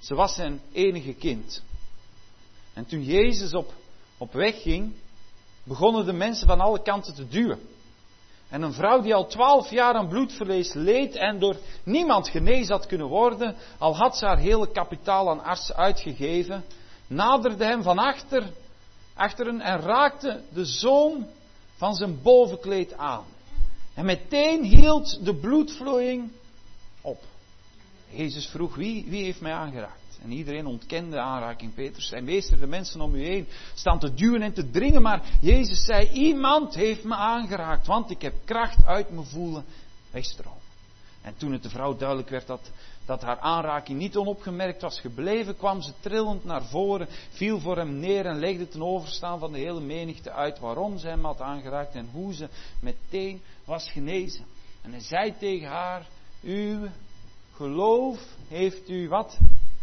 Ze was zijn enige kind. En toen Jezus op weg ging, begonnen de mensen van alle kanten te duwen. En een vrouw die al 12 jaar aan bloedverlies leed en door niemand genezen had kunnen worden, al had ze haar hele kapitaal aan artsen uitgegeven, naderde hem van achteren en raakte de zoom van zijn bovenkleed aan. En meteen hield de bloedvloeiing op. Jezus vroeg, wie heeft mij aangeraakt? En iedereen ontkende de aanraking. Petrus zei, meester, de mensen om u heen staan te duwen en te dringen. Maar Jezus zei, iemand heeft me aangeraakt. Want ik heb kracht uit me voelen wegstromen. En toen het de vrouw duidelijk werd dat haar aanraking niet onopgemerkt was gebleven, kwam ze trillend naar voren, viel voor hem neer en legde ten overstaan van de hele menigte uit waarom ze hem had aangeraakt en hoe ze meteen was genezen. En hij zei tegen haar, uw geloof heeft u wat?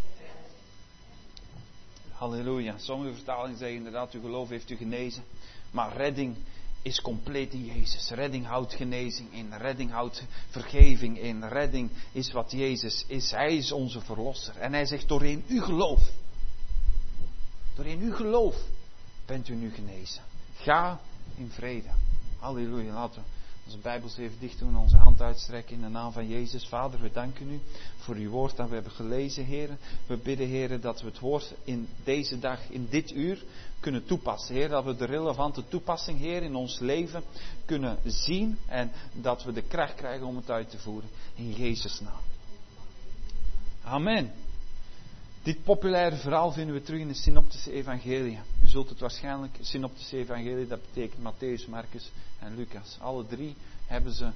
Halleluja. Sommige vertalingen zeggen inderdaad, uw geloof heeft u genezen. Maar redding is compleet in Jezus. Redding houdt genezing in. Redding houdt vergeving in. Redding is wat Jezus is. Hij is onze verlosser. En hij zegt, doorheen uw geloof bent u nu genezen. Ga in vrede. Halleluja. Laten we onze Bijbels even dicht doen en onze hand uitstrekken in de naam van Jezus. Vader, we danken u voor uw woord dat we hebben gelezen, Heer. We bidden, Heer, dat we het woord in deze dag, in dit uur, kunnen toepassen. Heer, dat we de relevante toepassing, Heer, in ons leven kunnen zien. En dat we de kracht krijgen om het uit te voeren. In Jezus' naam. Amen. Dit populaire verhaal vinden we terug in de synoptische evangelie. U zult het waarschijnlijk, synoptische evangelie, dat betekent Mattheüs, Marcus en Lucas. Alle drie hebben ze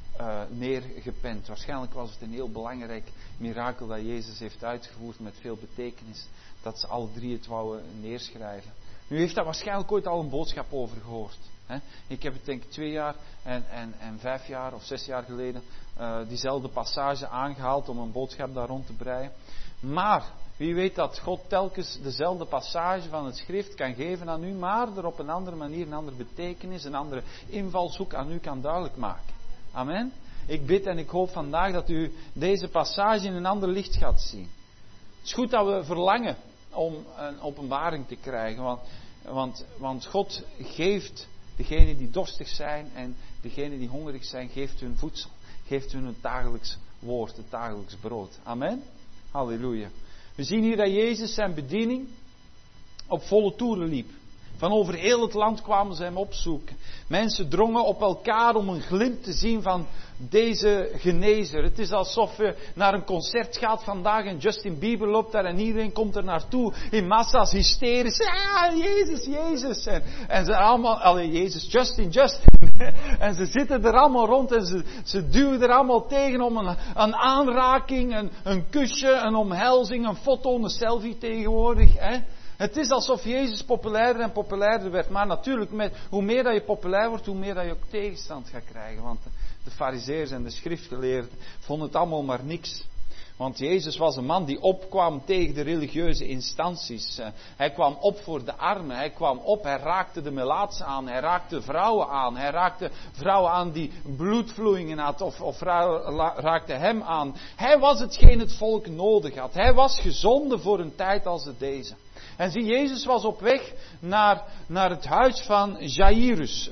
neergepend. Waarschijnlijk was het een heel belangrijk mirakel dat Jezus heeft uitgevoerd met veel betekenis. Dat ze alle drie het wouden neerschrijven. Nu heeft daar waarschijnlijk ooit al een boodschap over gehoord. Hè? Ik heb het denk ik 2 jaar en 5 jaar of 6 jaar geleden diezelfde passage aangehaald om een boodschap daar rond te breien. Maar wie weet dat God telkens dezelfde passage van het schrift kan geven aan u, maar er op een andere manier, een andere betekenis, een andere invalshoek aan u kan duidelijk maken. Amen. Ik bid en ik hoop vandaag dat u deze passage in een ander licht gaat zien. Het is goed dat we verlangen om een openbaring te krijgen, want God geeft degenen die dorstig zijn en degenen die hongerig zijn, geeft hun voedsel. Geeft hun het dagelijks woord, het dagelijks brood. Amen. Halleluja. We zien hier dat Jezus zijn bediening op volle toeren liep. Van over heel het land kwamen ze hem opzoeken. Mensen drongen op elkaar om een glimp te zien van deze genezer. Het is alsof je naar een concert gaat vandaag en Justin Bieber loopt daar en iedereen komt er naartoe in massa's hysterisch. Ah, Jezus, Jezus. En ze allemaal, Jezus, Justin. En ze zitten er allemaal rond en ze duwen er allemaal tegen om een aanraking, een kusje, een omhelzing, een foto, een selfie tegenwoordig. Hè. Het is alsof Jezus populairder en populairder werd. Maar natuurlijk, hoe meer dat je populair wordt, hoe meer dat je ook tegenstand gaat krijgen. Want de farizeeërs en de schriftgeleerden vonden het allemaal maar niks. Want Jezus was een man die opkwam tegen de religieuze instanties. Hij kwam op voor de armen. Hij kwam op, hij raakte de melaatsen aan. Hij raakte vrouwen aan. Hij raakte vrouwen aan die bloedvloeien had. Of raakte hem aan. Hij was hetgeen het volk nodig had. Hij was gezonden voor een tijd als deze. En zie, Jezus was op weg naar het huis van Jairus.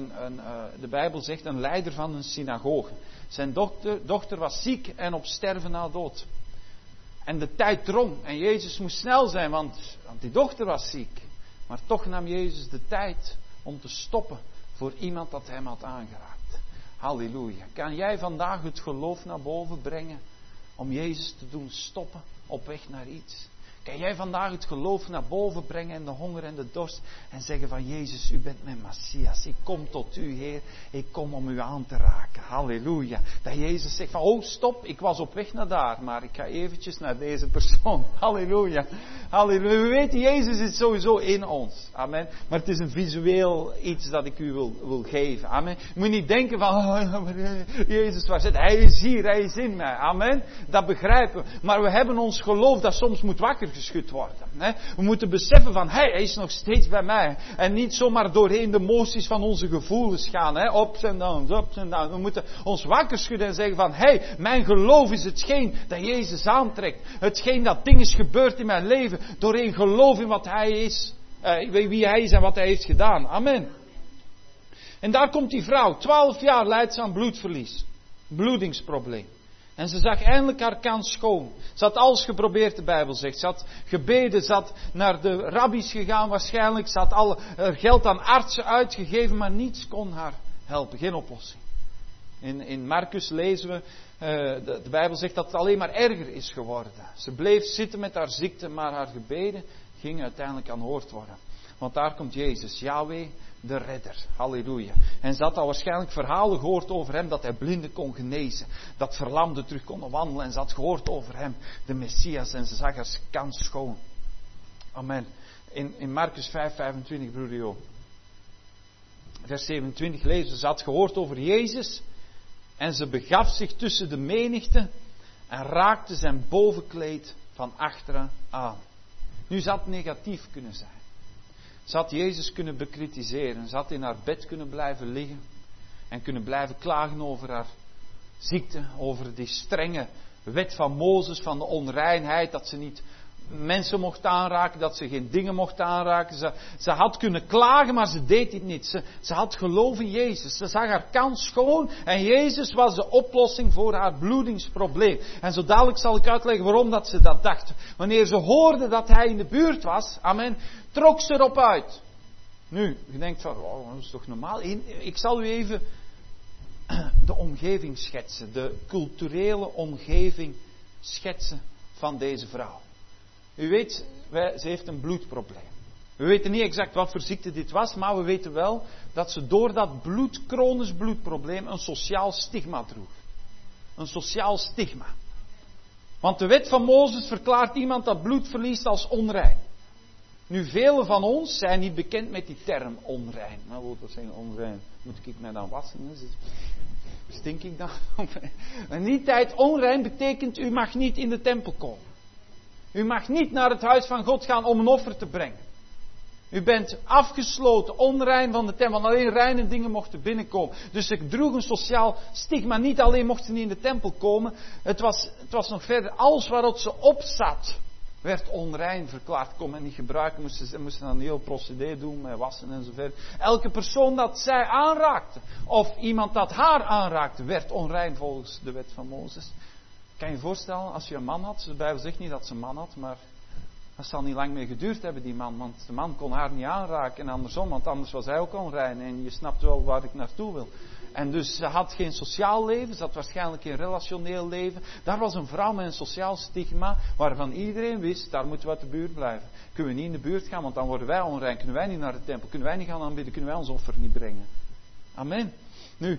De Bijbel zegt een leider van een synagoge. Zijn dochter was ziek en op sterven na dood. En de tijd drong. En Jezus moest snel zijn, want die dochter was ziek. Maar toch nam Jezus de tijd om te stoppen voor iemand dat hem had aangeraakt. Halleluja. Kan jij vandaag het geloof naar boven brengen om Jezus te doen stoppen op weg naar iets? Kan jij vandaag het geloof naar boven brengen en de honger en de dorst en zeggen van Jezus, u bent mijn Messias. Ik kom tot u, Heer. Ik kom om u aan te raken. Halleluja. Dat Jezus zegt van, oh stop, ik was op weg naar daar, maar ik ga eventjes naar deze persoon. Halleluja. Halleluja. We weten, Jezus is sowieso in ons. Amen. Maar het is een visueel iets dat ik u wil geven. Amen. Je moet niet denken van, Jezus, waar zit hij? Hij is hier, hij is in mij. Amen. Dat begrijpen we. Maar we hebben ons geloof dat soms moet wakker geschud worden. We moeten beseffen van, hij is nog steeds bij mij. En niet zomaar doorheen de moties van onze gevoelens gaan. Ups en downs, ups en downs. We moeten ons wakker schudden en zeggen van, mijn geloof is hetgeen dat Jezus aantrekt. Hetgeen dat ding is gebeurd in mijn leven. Doorheen geloof in wat hij is. Wie hij is en wat hij heeft gedaan. Amen. En daar komt die vrouw. 12 jaar lijdt ze aan bloedverlies. Bloedingsprobleem. En ze zag eindelijk haar kans schoon. Ze had alles geprobeerd, de Bijbel zegt. Ze had gebeden, ze had naar de rabbies gegaan waarschijnlijk. Ze had al geld aan artsen uitgegeven, maar niets kon haar helpen. Geen oplossing. In Marcus lezen we, de Bijbel zegt dat het alleen maar erger is geworden. Ze bleef zitten met haar ziekte, maar haar gebeden gingen uiteindelijk aanhoord worden. Want daar komt Jezus, Yahweh, de redder. Halleluja. En ze had al waarschijnlijk verhalen gehoord over hem, dat hij blinden kon genezen. Dat verlamden terug konden wandelen. En ze had gehoord over hem, de Messias. En ze zag haar kans schoon. Amen. In Marcus 5:25, broeder Jo. Vers 27 lezen, ze had gehoord over Jezus. En ze begaf zich tussen de menigte. En raakte zijn bovenkleed van achteren aan. Nu, ze had negatief kunnen zijn. Ze had Jezus kunnen bekritiseren. Ze had in haar bed kunnen blijven liggen. En kunnen blijven klagen over haar ziekte. Over die strenge wet van Mozes, van de onreinheid. Dat ze niet mensen mocht aanraken. Dat ze geen dingen mocht aanraken. Ze had kunnen klagen, maar ze deed dit niet. Ze had geloof in Jezus. Ze zag haar kans schoon. En Jezus was de oplossing voor haar bloedingsprobleem. En zo dadelijk zal ik uitleggen waarom dat ze dat dacht. Wanneer ze hoorde dat hij in de buurt was. Amen. Trok ze erop uit. Nu, je denkt van, dat is toch normaal? Ik zal u even de omgeving schetsen. De culturele omgeving schetsen van deze vrouw. U weet, ze heeft een bloedprobleem. We weten niet exact wat voor ziekte dit was, maar we weten wel dat ze door dat chronisch bloedprobleem een sociaal stigma droeg. Een sociaal stigma. Want de wet van Mozes verklaart iemand dat bloed verliest als onrein. Nu, velen van ons zijn niet bekend met die term onrein. Nou, wat wil dat zeggen, onrein? Moet ik mij dan wassen? Stink ik dan? In die tijd onrein betekent, u mag niet in de tempel komen. U mag niet naar het huis van God gaan om een offer te brengen. U bent afgesloten, onrein van de tempel. Want alleen reine dingen mochten binnenkomen. Dus ze droeg een sociaal stigma. Niet alleen mochten ze niet in de tempel komen. Het was nog verder. Alles waarop ze op zat, werd onrein verklaard. Kon men niet gebruiken. Moesten dan een heel procedé doen met wassen en zo verder. Elke persoon dat zij aanraakte, of iemand dat haar aanraakte, werd onrein volgens de wet van Mozes. Kan je je voorstellen, als je een man had, de Bijbel zegt niet dat ze een man had, maar dat zal niet lang meer geduurd hebben, die man. Want de man kon haar niet aanraken en andersom, want anders was hij ook onrein. En je snapt wel waar ik naartoe wil. En dus ze had geen sociaal leven, ze had waarschijnlijk geen relationeel leven. Daar was een vrouw met een sociaal stigma, waarvan iedereen wist, daar moeten we uit de buurt blijven. Kunnen we niet in de buurt gaan, want dan worden wij onrein. Kunnen wij niet naar de tempel, kunnen wij niet gaan aanbidden, kunnen wij ons offer niet brengen. Amen. Nu,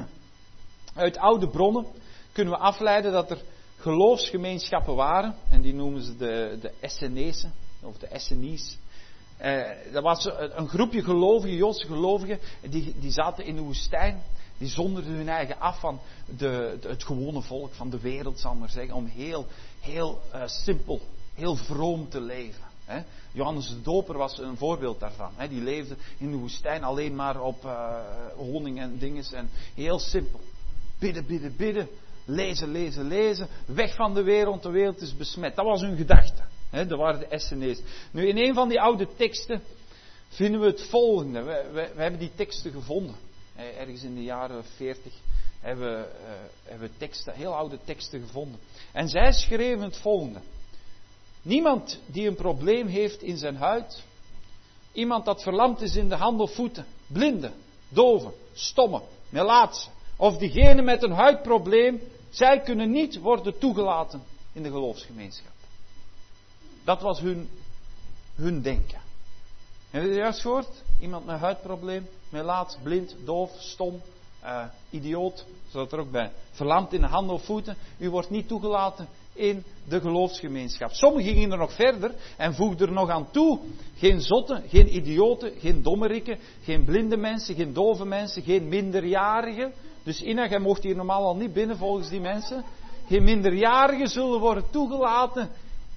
uit oude bronnen kunnen we afleiden dat er geloofsgemeenschappen waren. En die noemen ze de Essenezen. Of de Essenies. Dat was een groepje gelovigen, Joodse gelovigen. Die zaten in de woestijn. Die zonderden hun eigen af van het gewone volk van de wereld, zal ik maar zeggen. Om heel simpel, heel vroom te leven. Johannes de Doper was een voorbeeld daarvan. Die leefde in de woestijn alleen maar op honing en dinges. En heel simpel. Bidden. Lezen. Weg van de wereld is besmet. Dat was hun gedachte. Dat waren de Essenees. Nu, in een van die oude teksten vinden we het volgende. We hebben die teksten gevonden. Ergens in de jaren 40 hebben we teksten, heel oude teksten gevonden. En zij schreven het volgende. Niemand die een probleem heeft in zijn huid. Iemand dat verlamd is in de handen of voeten. Blinden, doven, stommen, melaatsen. Of diegene met een huidprobleem, zij kunnen niet worden toegelaten in de geloofsgemeenschap. Dat was hun denken. Heb je het juist gehoord? Iemand met een huidprobleem, melaats, blind, doof, stom, idioot, staat er ook bij. Verlamd in de handen of voeten, u wordt niet toegelaten in de geloofsgemeenschap. Sommigen gingen er nog verder en voegden er nog aan toe. Geen zotten, geen idioten, geen dommerikken, geen blinde mensen, geen dove mensen, geen minderjarigen. Dus Ina, jij mocht hier normaal al niet binnen volgens die mensen. Geen minderjarigen zullen worden toegelaten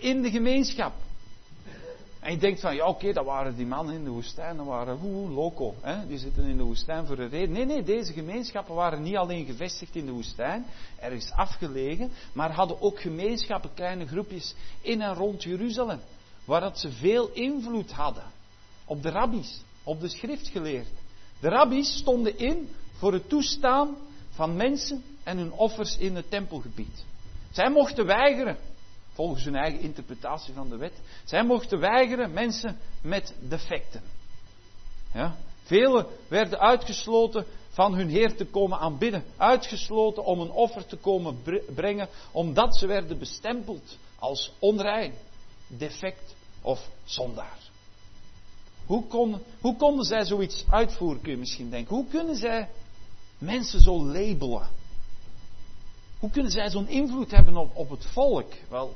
in de gemeenschap. En je denkt van, ja oké, dat waren die mannen in de woestijn, dat waren loco. Hè? Die zitten in de woestijn voor een reden. Nee, deze gemeenschappen waren niet alleen gevestigd in de woestijn, ergens afgelegen, maar hadden ook gemeenschappen, kleine groepjes in en rond Jeruzalem. Waar dat ze veel invloed hadden op de rabbies, op de schriftgeleerden. De rabbies stonden in voor het toestaan van mensen en hun offers in het tempelgebied. Zij mochten weigeren, volgens hun eigen interpretatie van de wet. Zij mochten weigeren mensen met defecten. Ja? Velen werden uitgesloten van hun Heer te komen aanbidden. Uitgesloten om een offer te komen brengen, omdat ze werden bestempeld als onrein, defect of zondaar. Hoe konden zij zoiets uitvoeren, kun je misschien denken. Hoe kunnen zij mensen zo labelen? Hoe kunnen zij zo'n invloed hebben op het volk? Wel,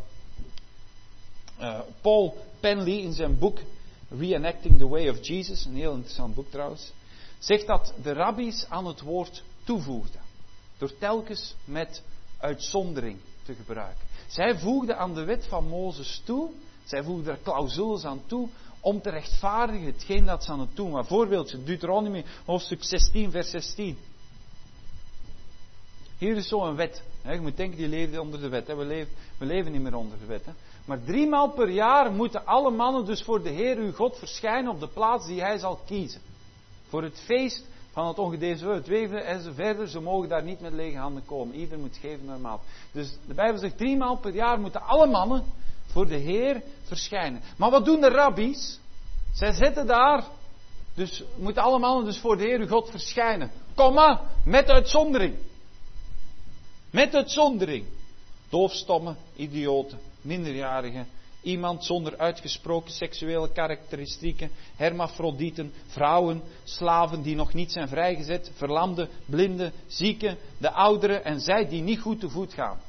Paul Penley in zijn boek Reenacting the Way of Jesus, een heel interessant boek trouwens, zegt dat de rabbies aan het woord toevoegden. Door telkens met uitzondering te gebruiken. Zij voegden aan de wet van Mozes toe, zij voegden er clausules aan toe, om te rechtvaardigen hetgeen dat ze aan het doen. Maar voorbeeldje, Deuteronomie hoofdstuk 16 vers 16. Hier is zo'n wet. Je moet denken, die leefden onder de wet. We leven niet meer onder de wet. Maar 3 maal per jaar moeten alle mannen dus voor de Heer uw God verschijnen op de plaats die hij zal kiezen. Voor het feest van het ongedeesde het weven en zo verder. Ze mogen daar niet met lege handen komen. Ieder moet geven naar maat. Dus de Bijbel zegt 3 maal per jaar moeten alle mannen voor de Heer verschijnen. Maar wat doen de rabbies? Zij zitten daar. Dus moeten alle mannen dus voor de Heer uw God verschijnen. Komma, met uitzondering. Met uitzondering. Doofstommen, idioten, minderjarigen, iemand zonder uitgesproken seksuele karakteristieken, hermafrodieten, vrouwen, slaven die nog niet zijn vrijgezet, verlamden, blinden, zieken, de ouderen en zij die niet goed te voet gaan.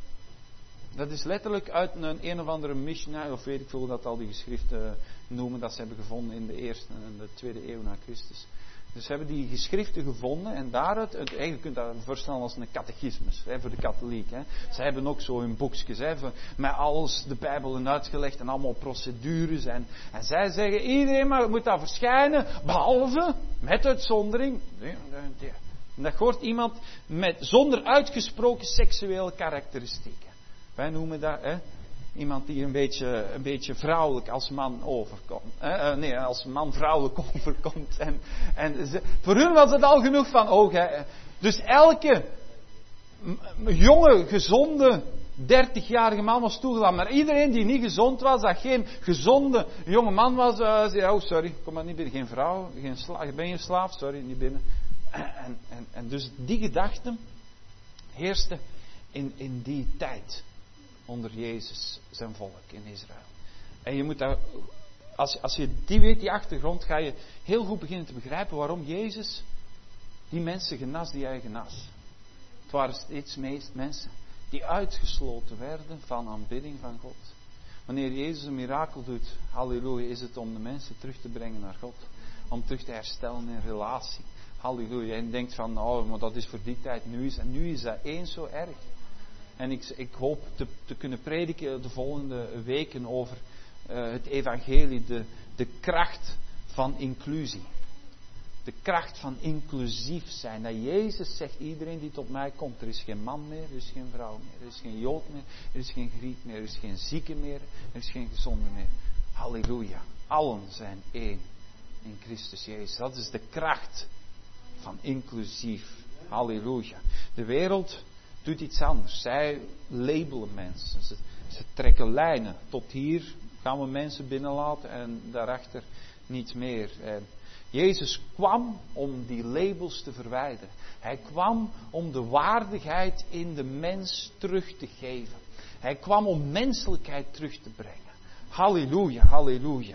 Dat is letterlijk uit een of andere Mishnah, of weet ik veel hoe dat al die geschriften noemen, dat ze hebben gevonden in de eerste en de tweede eeuw na Christus. Dus ze hebben die geschriften gevonden en daaruit, eigenlijk kunt je dat voorstellen als een catechismus, voor de katholiek. Ze hebben ook zo hun boekjes, met alles de Bijbel in uitgelegd en allemaal procedures. En zij zeggen, iedereen moet daar verschijnen, behalve, met uitzondering, en dat hoort iemand zonder uitgesproken seksuele karakteristieken. Wij noemen dat, iemand die een beetje vrouwelijk als man overkomt. Als man vrouwelijk overkomt. Voor hun was het al genoeg van, dus elke jonge, gezonde 30-jarige man was toegelaten. Maar iedereen die niet gezond was, dat geen gezonde jonge man was, zei, sorry, kom maar niet binnen. Geen vrouw, ben je een slaaf? Sorry, niet binnen. En dus die gedachte heerste in die tijd. Onder Jezus, zijn volk in Israël. En je moet daar, als je die weet, die achtergrond, ga je heel goed beginnen te begrijpen waarom Jezus die mensen genas die hij genas. Het waren steeds mensen die uitgesloten werden van aanbidding van God. Wanneer Jezus een mirakel doet, halleluja, is het om de mensen terug te brengen naar God. Om terug te herstellen in relatie. Halleluja. En je denkt van, maar dat is voor die tijd, nu is dat eens zo erg. En ik hoop te kunnen prediken de volgende weken over het evangelie, de kracht van inclusie. De kracht van inclusief zijn. Dat Jezus zegt, iedereen die tot mij komt, er is geen man meer, er is geen vrouw meer, er is geen Jood meer, er is geen Griek meer, er is geen zieke meer, er is geen gezonde meer. Halleluja. Allen zijn één in Christus Jezus. Dat is de kracht van inclusief. Halleluja. De wereld doet iets anders. Zij labelen mensen. Ze trekken lijnen. Tot hier gaan we mensen binnenlaten en daarachter niets meer. En Jezus kwam om die labels te verwijderen. Hij kwam om de waardigheid in de mens terug te geven. Hij kwam om menselijkheid terug te brengen. Halleluja, halleluja.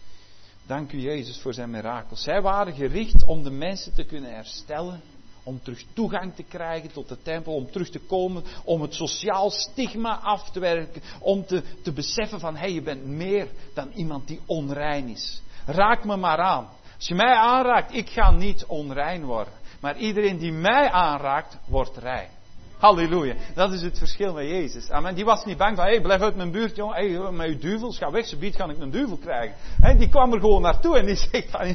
Dank u Jezus voor zijn mirakels. Zij waren gericht om de mensen te kunnen herstellen. Om terug toegang te krijgen tot de tempel. Om terug te komen. Om het sociaal stigma af te werken. Om te beseffen van, je bent meer dan iemand die onrein is. Raak me maar aan. Als je mij aanraakt, ik ga niet onrein worden. Maar iedereen die mij aanraakt, wordt rein. Halleluja. Dat is het verschil met Jezus. Amen. Die was niet bang van, hey, blijf uit mijn buurt, jongen. Hey, met uw duivels, ga weg, zometeen kan ik een duivel krijgen. Die kwam er gewoon naartoe en die zegt van,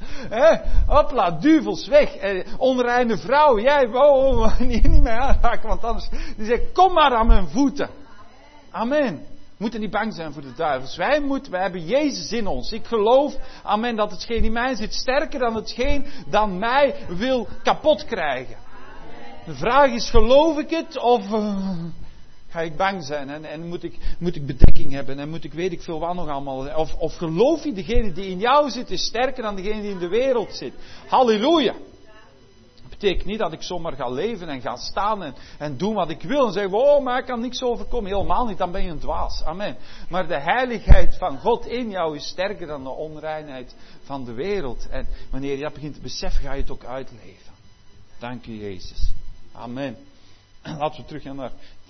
hopla, duivels weg. Onreine vrouw, jij, niet meer aanraken, want anders. Die zegt, kom maar aan mijn voeten. Amen. We moeten niet bang zijn voor de duivels. Wij hebben Jezus in ons. Ik geloof, amen, dat hetgeen in mij zit sterker dan hetgeen dan mij wil kapot krijgen. De vraag is, geloof ik het of ga ik bang zijn en moet ik bedekking hebben en moet ik weet ik veel wat nog allemaal. Of geloof je, degene die in jou zit is sterker dan degene die in de wereld zit. Halleluja. Dat betekent niet dat ik zomaar ga leven en ga staan en doen wat ik wil en zeggen, oh, maar ik kan niks overkomen. Helemaal niet, dan ben je een dwaas. Amen. Maar de heiligheid van God in jou is sterker dan de onreinheid van de wereld. En wanneer je dat begint te beseffen, ga je het ook uitleven. Dank u, Jezus. Amen. Laten we teruggaan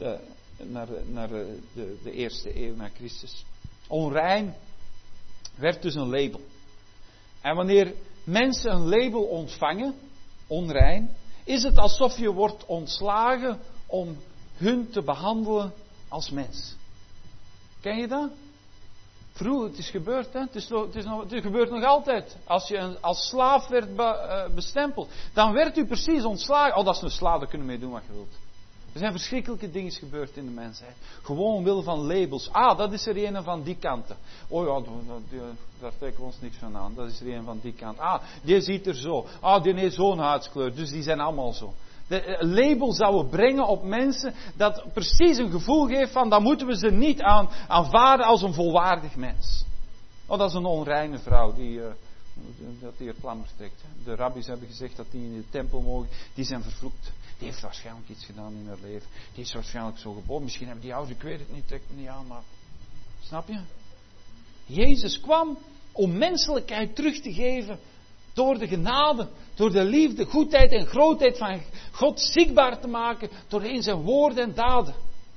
naar de eerste eeuw na Christus. Onrein werd dus een label. En wanneer mensen een label ontvangen, onrein, is het alsof je wordt ontslagen om hun te behandelen als mens. Ken je dat? Vroeger, het is gebeurd, hè? Het gebeurt nog altijd. Als je als slaaf werd bestempeld, dan werd u precies ontslagen. Oh, dat is een slaaf, daar kunnen we mee doen wat je wilt. Er zijn verschrikkelijke dingen gebeurd in de mensheid. Gewoon omwille van labels. Ah, dat is er een van die kanten. Oh ja, daar trekken we ons niks van aan. Dat is er een van die kant. Ah, die ziet er zo. Ah, die heeft zo'n huidskleur. Dus die zijn allemaal zo. De label zouden brengen op mensen dat precies een gevoel geeft van, dan moeten we ze niet aanvaarden als een volwaardig mens. Oh, dat is een onreine vrouw die haar plammer trekt. De rabbis hebben gezegd dat die in de tempel mogen, die zijn vervloekt. Die heeft waarschijnlijk iets gedaan in haar leven. Die is waarschijnlijk zo geboren. Misschien hebben die ouders, ik weet het niet, trekt me niet aan, maar snap je? Jezus kwam om menselijkheid terug te geven. Door de genade, door de liefde, goedheid en grootheid van God zichtbaar te maken. Doorheen zijn woorden en daden.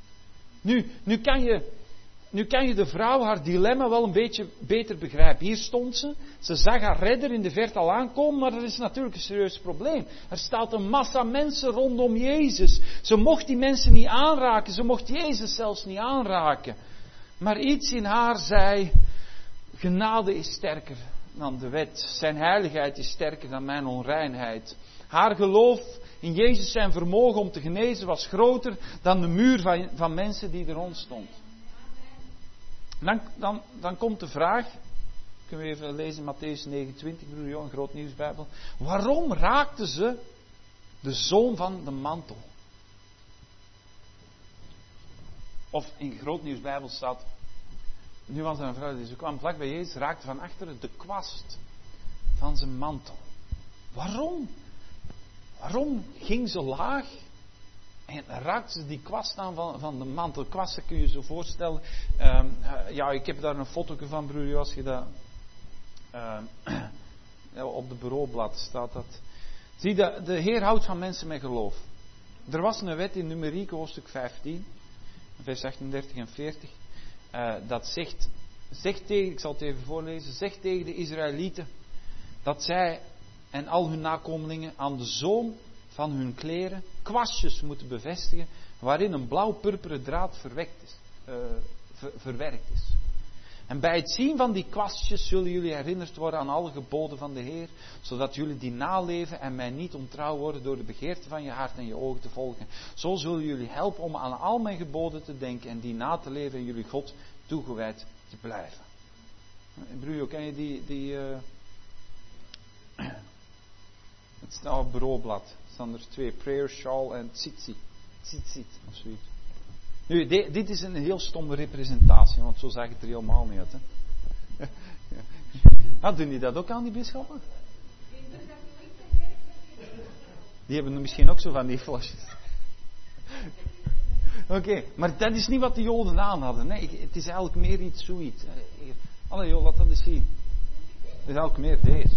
Nu kan je de vrouw haar dilemma wel een beetje beter begrijpen. Hier stond ze. Ze zag haar redder in de verte al aankomen. Maar dat is natuurlijk een serieus probleem. Er staat een massa mensen rondom Jezus. Ze mocht die mensen niet aanraken. Ze mocht Jezus zelfs niet aanraken. Maar iets in haar zei, genade is sterker dan de wet. Zijn heiligheid is sterker dan mijn onreinheid. Haar geloof in Jezus, zijn vermogen om te genezen, was groter dan de muur van mensen die er rond stond. Dan komt de vraag, kunnen we even lezen in Mattheüs 29, broer Jo, een groot nieuwsbijbel. Waarom raakten ze de zoom van de mantel? Of in groot nieuwsbijbel staat, nu was er een vrouw, ze kwam vlak bij Jezus, raakte van achteren de kwast van zijn mantel. Waarom? Waarom ging ze laag en raakte ze die kwast aan van de mantel? Kwasten kun je je zo voorstellen. Ja, ik heb daar een foto van, broer Jo, als je dat op de bureaublad staat dat. Zie, de Heer houdt van mensen met geloof. Er was een wet in Numeriek, hoofdstuk 15, vers 38 en 40. Dat zegt tegen, ik zal het even voorlezen, zegt tegen de Israëlieten dat zij en al hun nakomelingen aan de zoom van hun kleren kwastjes moeten bevestigen waarin een blauw-purperen draad verwerkt is. En bij het zien van die kwastjes zullen jullie herinnerd worden aan alle geboden van de Heer, zodat jullie die naleven en mij niet ontrouw worden door de begeerte van je hart en je ogen te volgen. Zo zullen jullie helpen om aan al mijn geboden te denken en die na te leven en jullie God toegewijd te blijven. Broer, ken je het staat op het bureaublad. Er staan er 2, prayer shawl en tzitzit. Tzitzit of zoiets. Nu, dit is een heel stomme representatie, want zo zag het er helemaal niet uit. Hè? Doen die dat ook aan, die bisschoppen? Die hebben er misschien ook zo van die flesjes. Oké, maar dat is niet wat de Joden aan hadden. Nee, het is eigenlijk meer iets zoiets. Allee joh, laat dat eens zien. Het is eigenlijk meer deze.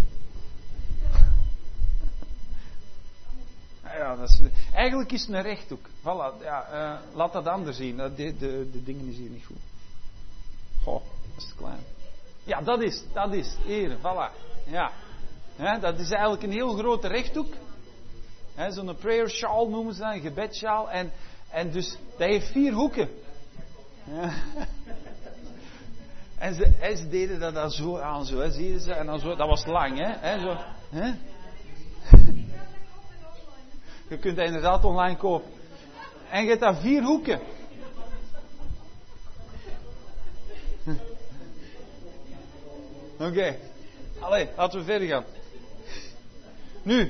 Ja, eigenlijk is het een rechthoek. Voilà, ja, laat dat anders zien. De dingen is hier niet goed. Goh, dat is te klein. Ja, dat is. Hier, voilà. Ja. Dat is eigenlijk een heel grote rechthoek. Zo'n prayer shawl noemen ze dat, een gebedsjaal. En dus, dat heeft 4 hoeken. Ja. En ze deden dat dan zo aan, zo, zie je ze? En dan zo, dat was lang, hè? Zo, hè? Je kunt dat inderdaad online kopen. En je hebt daar 4 hoeken. Oké. Allee, laten we verder gaan. Nu.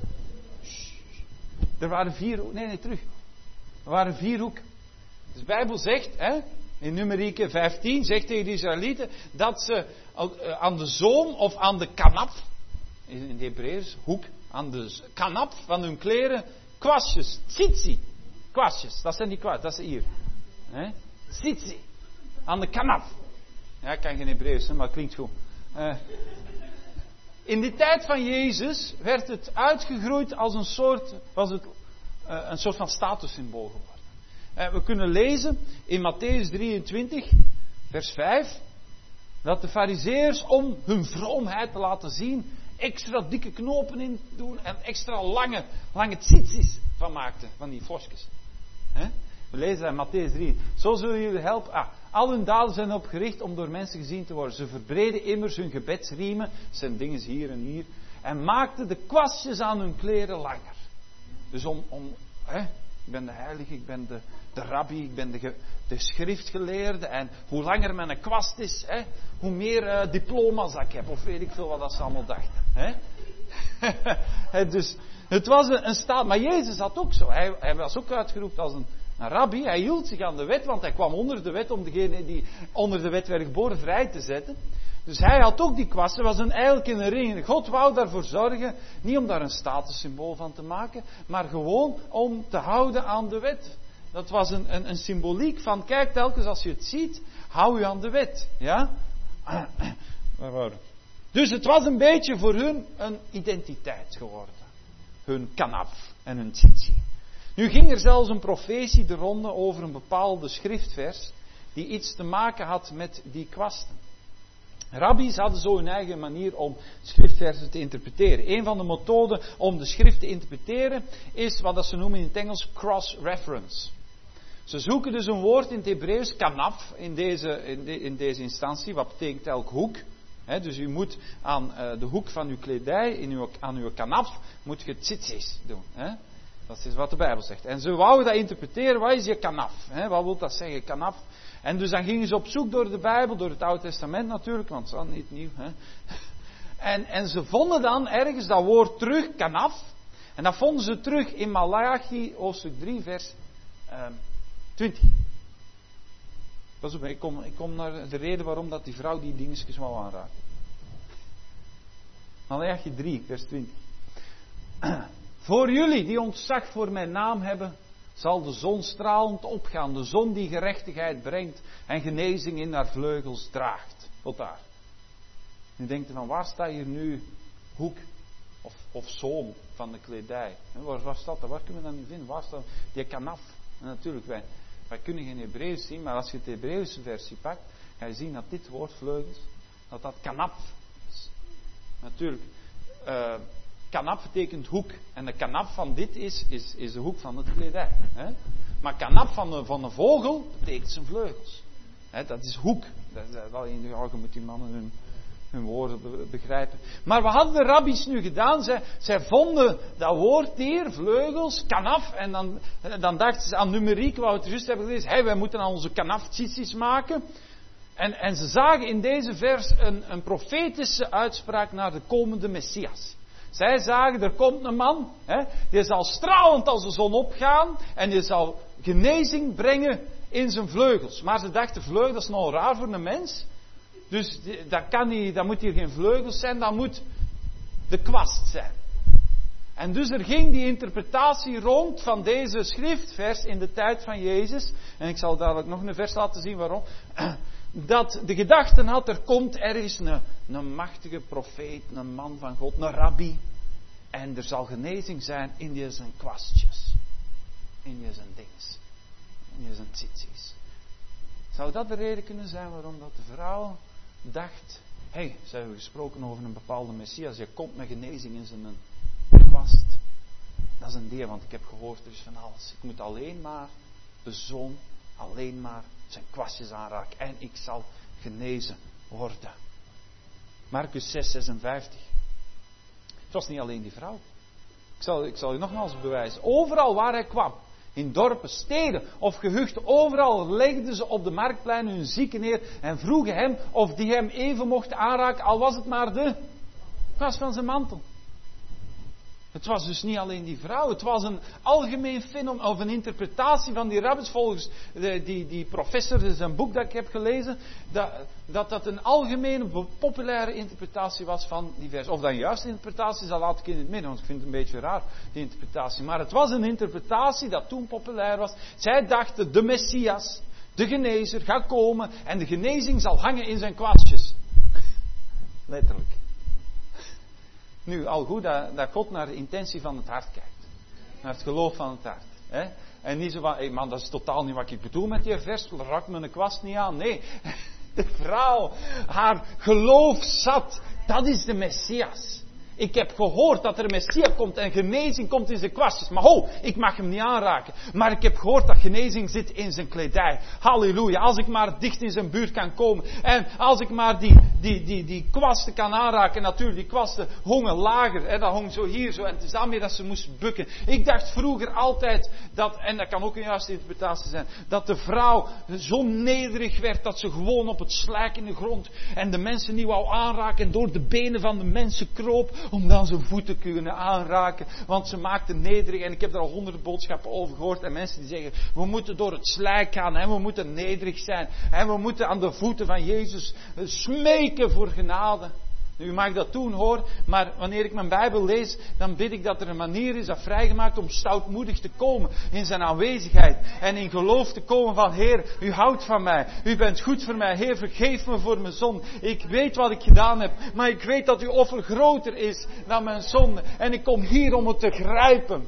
Er waren 4 hoeken. Nee, terug. Er waren 4 hoeken. Dus de Bijbel zegt, in Numerieke 15, zegt tegen de Israëlieten dat ze aan de zoom of aan de kanaf, in het Hebreeuws, hoek, aan de kanaf van hun kleren, kwastjes, tzitzi, kwastjes, dat zijn die kwastjes, dat is hier. Tzitzi, aan de kanaf. Ja, ik kan geen Hebreeuws, maar het klinkt goed. In de tijd van Jezus werd het uitgegroeid als een soort van statussymbool geworden. We kunnen lezen in Mattheüs 23, vers 5, dat de farizeeërs om hun vroomheid te laten zien, extra dikke knopen in doen en extra lange tsitsi's van maakten, van die vosjes. We lezen in Mattheüs 3, zo zullen jullie helpen. Al hun daden zijn op gericht om door mensen gezien te worden. Ze verbreden immers hun gebedsriemen, zijn dingen hier en hier, en maakten de kwastjes aan hun kleren langer. Dus ik ben de heilige, ik ben de rabbi, ik ben de schriftgeleerde. En hoe langer mijn kwast is, hoe meer diploma's ik heb. Of weet ik veel wat ze allemaal dachten. Dus het was een staat. Maar Jezus had ook zo. Hij was ook uitgeroepen als een rabbi. Hij hield zich aan de wet, want hij kwam onder de wet om degene die onder de wet werd geboren vrij te zetten. Dus hij had ook die kwasten, was eigenlijk een ring. God wou daarvoor zorgen, niet om daar een statussymbool van te maken, maar gewoon om te houden aan de wet. Dat was een symboliek van, kijk, telkens als je het ziet, hou je aan de wet. Ja? Dus het was een beetje voor hun een identiteit geworden. Hun kanaf en hun tzitzi. Nu ging er zelfs een profetie de ronde over een bepaalde schriftvers, die iets te maken had met die kwasten. Rabbies hadden zo hun eigen manier om schriftversen te interpreteren. Een van de methoden om de schrift te interpreteren is wat ze noemen in het Engels cross-reference. Ze zoeken dus een woord in het Hebreeuws, kanaf, in deze instantie, wat betekent elk hoek. Dus u moet aan de hoek van uw kledij, aan uw kanaf, moet je tzitzis doen. Dat is wat de Bijbel zegt. En ze wouden dat interpreteren, wat is je kanaf? Wat wil dat zeggen, kanaf? En dus dan gingen ze op zoek door de Bijbel, door het Oude Testament natuurlijk, want het is al niet nieuw. En ze vonden dan ergens dat woord terug, kanaf. En dat vonden ze terug in Malachi, hoofdstuk 3, vers 20. Pas op, ik kom naar de reden waarom dat die vrouw die dingetjes wou aanraken. Malachi 3, vers 20. Voor jullie die ontzag voor mijn naam hebben, zal de zon stralend opgaan. De zon die gerechtigheid brengt en genezing in haar vleugels draagt. Tot daar. Nu denkt u van, waar staat hier nu hoek of zoom van de kledij? Waar staat dat? Waar kunnen we dat nu vinden? Waar staat die kanaf? En natuurlijk, wij kunnen geen Hebreeuws zien, maar als je het Hebreeuwse versie pakt, ga je zien dat dit woord vleugels, dat kanaf is. Natuurlijk. Kanaf betekent hoek. En de kanaf van dit is de hoek van het kledij. Maar kanaf van een vogel betekent zijn vleugels. Dat is hoek. Dat is wel in de ogen moet die mannen hun woorden begrijpen. Maar wat hadden de rabbies nu gedaan? Zij vonden dat woord hier, vleugels, kanaf. En dan dachten ze aan numeriek, wat we het juist hebben gelezen. Wij moeten aan onze kanaf tsitsi's maken. En ze zagen in deze vers een profetische uitspraak naar de komende Messias. Zij zagen, er komt een man, die zal stralend als de zon opgaan en die zal genezing brengen in zijn vleugels. Maar ze dachten, vleugels, dat is nou raar voor een mens. Dus dat moet hier geen vleugels zijn, dat moet de kwast zijn. En dus er ging die interpretatie rond van deze schriftvers in de tijd van Jezus. En ik zal dadelijk nog een vers laten zien waarom. Dat de gedachten had, er komt ergens een machtige profeet, een man van God, een rabbi. En er zal genezing zijn in zijn kwastjes. In zijn dings. In zijn tsitsi's. Zou dat de reden kunnen zijn waarom dat de vrouw dacht, ze hebben gesproken over een bepaalde Messias, je komt met genezing in zijn kwast. Dat is een deel, want ik heb gehoord, er is van alles. Ik moet alleen maar de zoon, alleen maar zijn kwastjes aanraken. En ik zal genezen worden. Marcus 6, 56. Het was niet alleen die vrouw. Ik zal u nogmaals bewijzen. Overal waar hij kwam, in dorpen, steden of gehuchten, overal legden ze op de marktpleinen hun zieken neer en vroegen hem of die hem even mochten aanraken, al was het maar de kwast van zijn mantel. Het was dus niet alleen die vrouw, het was een algemeen fenomeen, of een interpretatie van die rabbis volgens die professor, dat is een boek dat ik heb gelezen, dat een algemene, populaire interpretatie was van die vers. Of dat een juiste interpretatie is, dat laat ik in het midden, want ik vind het een beetje raar, die interpretatie. Maar het was een interpretatie dat toen populair was. Zij dachten, de Messias, de genezer, gaat komen en de genezing zal hangen in zijn kwastjes. Letterlijk. Nu, al goed dat God naar de intentie van het hart kijkt. Naar het geloof van het hart. Hè? En niet zo van, hey man, dat is totaal niet wat ik bedoel met die vers. Raak me een kwast niet aan. Nee, de vrouw, haar geloof zat. Dat is de Messias. Ik heb gehoord dat er een Messias komt en genezing komt in zijn kwastjes. Maar ho, ik mag hem niet aanraken. Maar ik heb gehoord dat genezing zit in zijn kledij. Halleluja. Als ik maar dicht in zijn buurt kan komen. En als ik maar die kwasten kan aanraken. Natuurlijk, die kwasten hongen lager. Hè, dat hong zo hier zo. En het is daarmee dat ze moest bukken. Ik dacht vroeger altijd dat, en dat kan ook een juiste interpretatie zijn, dat de vrouw zo nederig werd dat ze gewoon op het slijk in de grond en de mensen niet wou aanraken en door de benen van de mensen kroop om dan zijn voeten te kunnen aanraken. Want ze maakte nederig. En ik heb er al 100 boodschappen over gehoord. En mensen die zeggen, we moeten door het slijk gaan. En we moeten nederig zijn. En we moeten aan de voeten van Jezus smeken voor genade. U mag dat doen hoor. Maar wanneer ik mijn Bijbel lees, dan bid ik dat er een manier is dat vrijgemaakt om stoutmoedig te komen in zijn aanwezigheid. En in geloof te komen van Heer, u houdt van mij. U bent goed voor mij. Heer, vergeef me voor mijn zonde. Ik weet wat ik gedaan heb. Maar ik weet dat uw offer groter is dan mijn zonde. En ik kom hier om het te grijpen.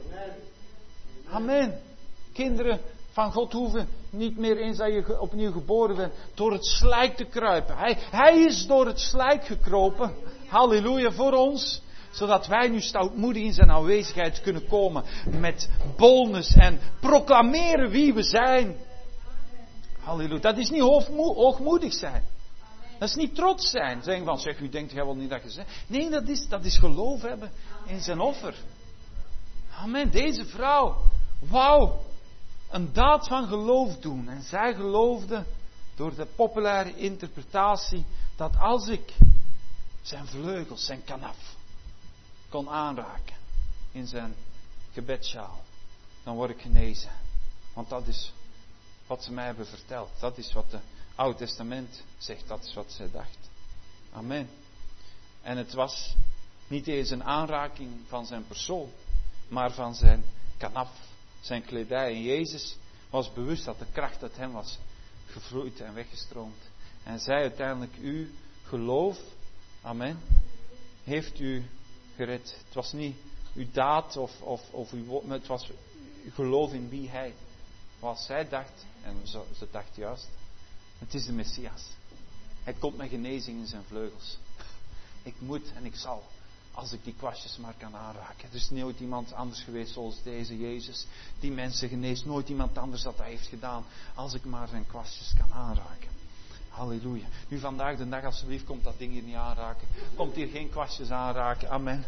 Amen. Kinderen van God hoeven niet meer eens dat je opnieuw geboren bent door het slijk te kruipen. Hij is door het slijk gekropen. Halleluja voor ons. Zodat wij nu stoutmoedig in zijn aanwezigheid kunnen komen. Met boldness en proclameren wie we zijn. Halleluja. Dat is niet hoogmoedig zijn. Dat is niet trots zijn. Zeggen van, zeg, u denkt jij wel niet dat je zegt. Nee, dat is geloof hebben in zijn offer. Amen. Deze vrouw. Wauw. Een daad van geloof doen. En zij geloofde door de populaire interpretatie dat als ik zijn vleugels, zijn kanaf, kon aanraken in zijn gebedsjaal, dan word ik genezen. Want dat is wat ze mij hebben verteld. Dat is wat het Oude Testament zegt. Dat is wat zij dacht. Amen. En het was niet eens een aanraking van zijn persoon, maar van zijn kanaf. Zijn kledij. En Jezus was bewust dat de kracht uit hem was gevloeid en weggestroomd. En zei uiteindelijk, uw geloof, amen, heeft u gered. Het was niet uw daad of uw, maar het was uw geloof in wie hij was. Zij dacht, en ze dacht juist, het is de Messias. Hij komt met genezing in zijn vleugels. Ik moet en ik zal. Als ik die kwastjes maar kan aanraken. Er is nooit iemand anders geweest zoals deze Jezus. Die mensen geneest. Nooit iemand anders dat hij heeft gedaan. Als ik maar zijn kwastjes kan aanraken. Halleluja. Nu vandaag de dag alsjeblieft komt dat ding hier niet aanraken. Komt hier geen kwastjes aanraken. Amen.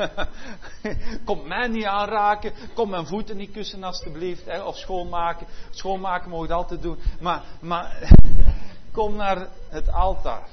Komt mij niet aanraken. Kom mijn voeten niet kussen alsjeblieft. Hè. Of schoonmaken. Schoonmaken mogen we altijd doen. Maar kom naar het altaar.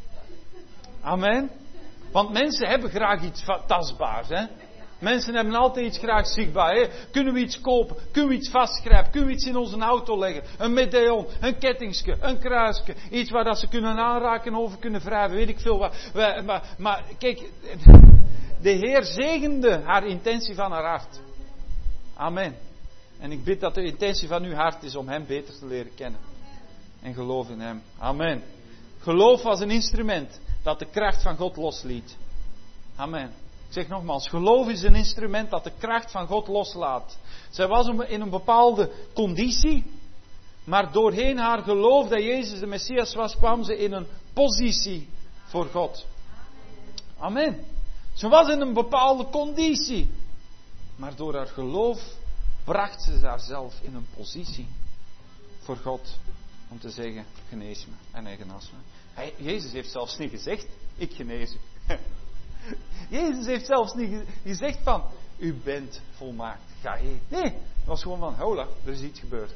Amen. Want mensen hebben graag iets tastbaars. Hè? Mensen hebben altijd iets graag zichtbaar. Hè? Kunnen we iets kopen? Kunnen we iets vastgrijpen? Kunnen we iets in onze auto leggen? Een medaillon, een kettingske, een kruisje. Iets waar dat ze kunnen aanraken en over kunnen wrijven. Weet ik veel wat. Maar kijk, de Heer zegende haar intentie van haar hart. Amen. En ik bid dat de intentie van uw hart is om hem beter te leren kennen. En geloof in hem. Amen. Geloof was een instrument dat de kracht van God losliet. Amen. Ik zeg nogmaals, geloof is een instrument dat de kracht van God loslaat. Zij was in een bepaalde conditie, maar doorheen haar geloof dat Jezus de Messias was, kwam ze in een positie voor God. Amen. Ze was in een bepaalde conditie. Maar door haar geloof bracht ze haarzelf in een positie voor God om te zeggen, genees me. En hij genas me. Jezus heeft zelfs niet gezegd, ik genees u. Jezus heeft zelfs niet gezegd van, u bent volmaakt, ga heen. Nee, het was gewoon van, hola, er is iets gebeurd.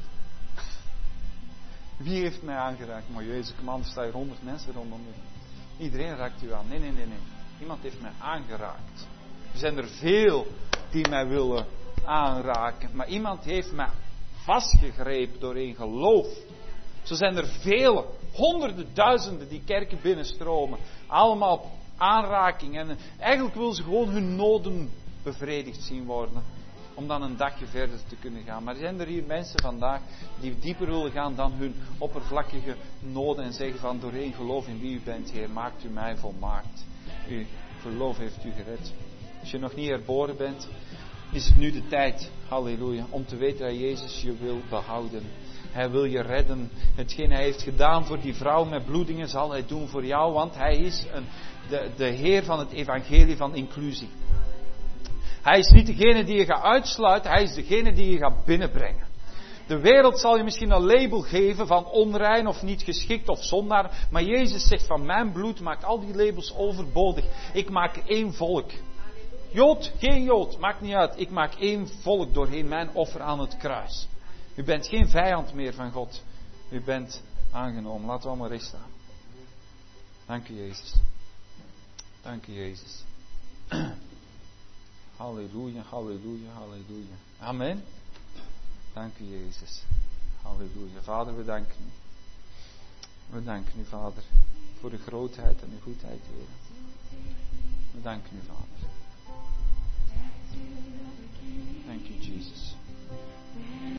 Wie heeft mij aangeraakt? Maar Jezus, man, er staan 100 mensen rondom u. Iedereen raakt u aan. Nee. Iemand heeft mij aangeraakt. Er zijn er veel die mij willen aanraken. Maar iemand heeft mij vastgegrepen door een geloof. Zo zijn er vele, honderden, duizenden die kerken binnenstromen. Allemaal aanraking. En eigenlijk willen ze gewoon hun noden bevredigd zien worden. Om dan een dagje verder te kunnen gaan. Maar zijn er hier mensen vandaag die dieper willen gaan dan hun oppervlakkige noden. En zeggen van doorheen geloof in wie u bent, Heer, maakt u mij volmaakt. Uw geloof heeft u gered. Als je nog niet herboren bent, is het nu de tijd, halleluja, om te weten dat Jezus je wil behouden. Hij wil je redden. Hetgeen hij heeft gedaan voor die vrouw met bloedingen zal hij doen voor jou. Want hij is de Heer van het evangelie van inclusie. Hij is niet degene die je gaat uitsluiten, hij is degene die je gaat binnenbrengen. De wereld zal je misschien een label geven van onrein of niet geschikt of zondaar. Maar Jezus zegt van mijn bloed maakt al die labels overbodig. Ik maak één volk. Jood, geen Jood, maakt niet uit. Ik maak één volk doorheen mijn offer aan het kruis. U bent geen vijand meer van God. U bent aangenomen. Laten we allemaal recht staan. Dank u Jezus. Dank u Jezus. Halleluja, halleluja, halleluja. Amen. Dank u Jezus. Halleluja. Vader, we danken u. We danken u, Vader, voor de grootheid en de goedheid, Heer. We danken u, Vader.